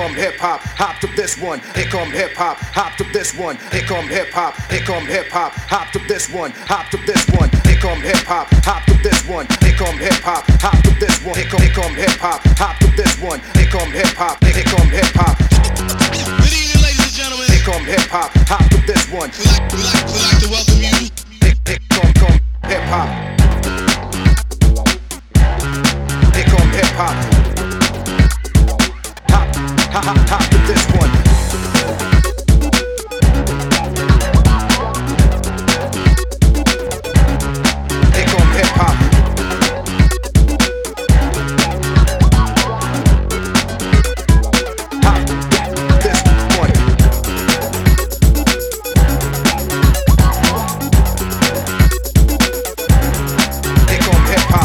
come hip hop, hop to this one. Here come hip hop, hop to this one. Here come hip hop, here come hip hop, hop to this one, hop to this one. Here come hip hop, hop to this one. Here come hip hop, hop to this one. Here come hip hop, hop to this one. Here come hip hop, here come hip hop. Good evening, ladies and gentlemen. Here come hip hop, hop to this one. We'd like to welcome you. Here come hip hop. Here come hip hop. Hop to this one. Here come hip hop. Hop this one. Here come hip hop.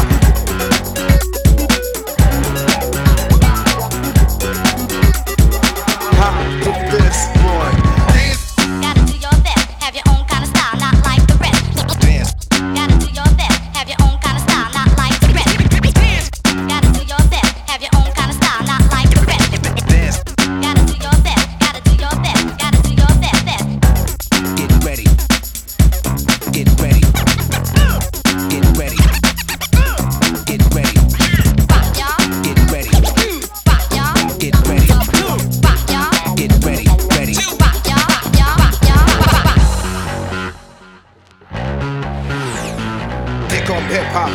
Hip hop.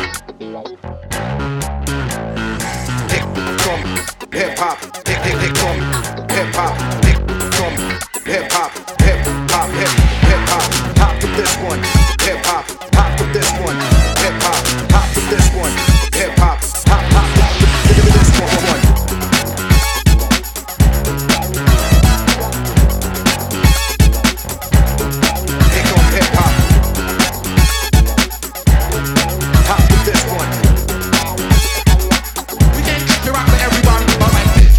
Here come hip hop. Here come hip hop. Here come hip hop. Hip hop. Hip hop. Hop to this one. Hip hop. Hop to this one. Hip hop. Hop to this one. Hip hop. Hop to this one. Here come hip hop. Hop to this one. We can't cut the rock for everybody but like this.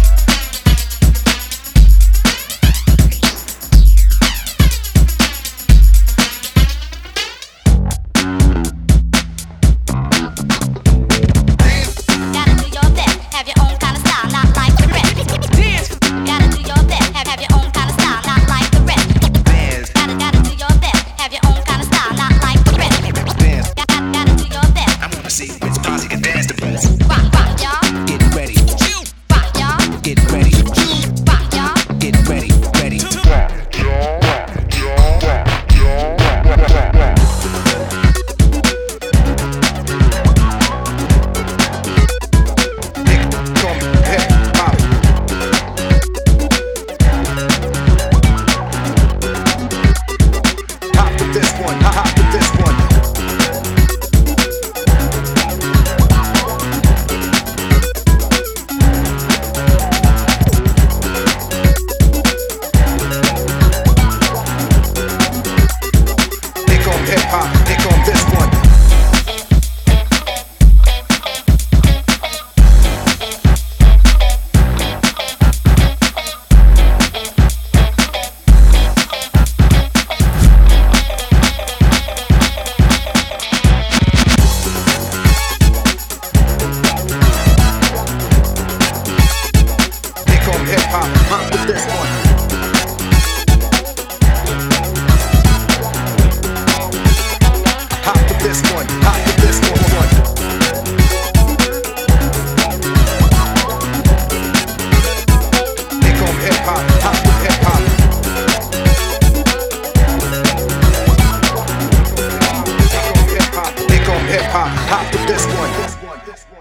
Gotta do your best, have your own kind of style, not like the rest. Gotta do your best, have your own kind of style, not like the rest. Gotta do your best, have your own kind of style, not like the rest. Gotta do your best. I wanna see which Posy can dance the best. Rock, rock, y'all. Get ready, Rock, y'all. get ready, Rock, y'all. get ready, ready. Here come hip hop. Hop to this one. Hop to this one. Here come hip hop. Here come this one. Here come hip hop. Hop to this one. Hop to this one. Hop to this one. Here come hip hop. Hop to hip hop. Here come hip hop. Here come hip hop. Hop to this one.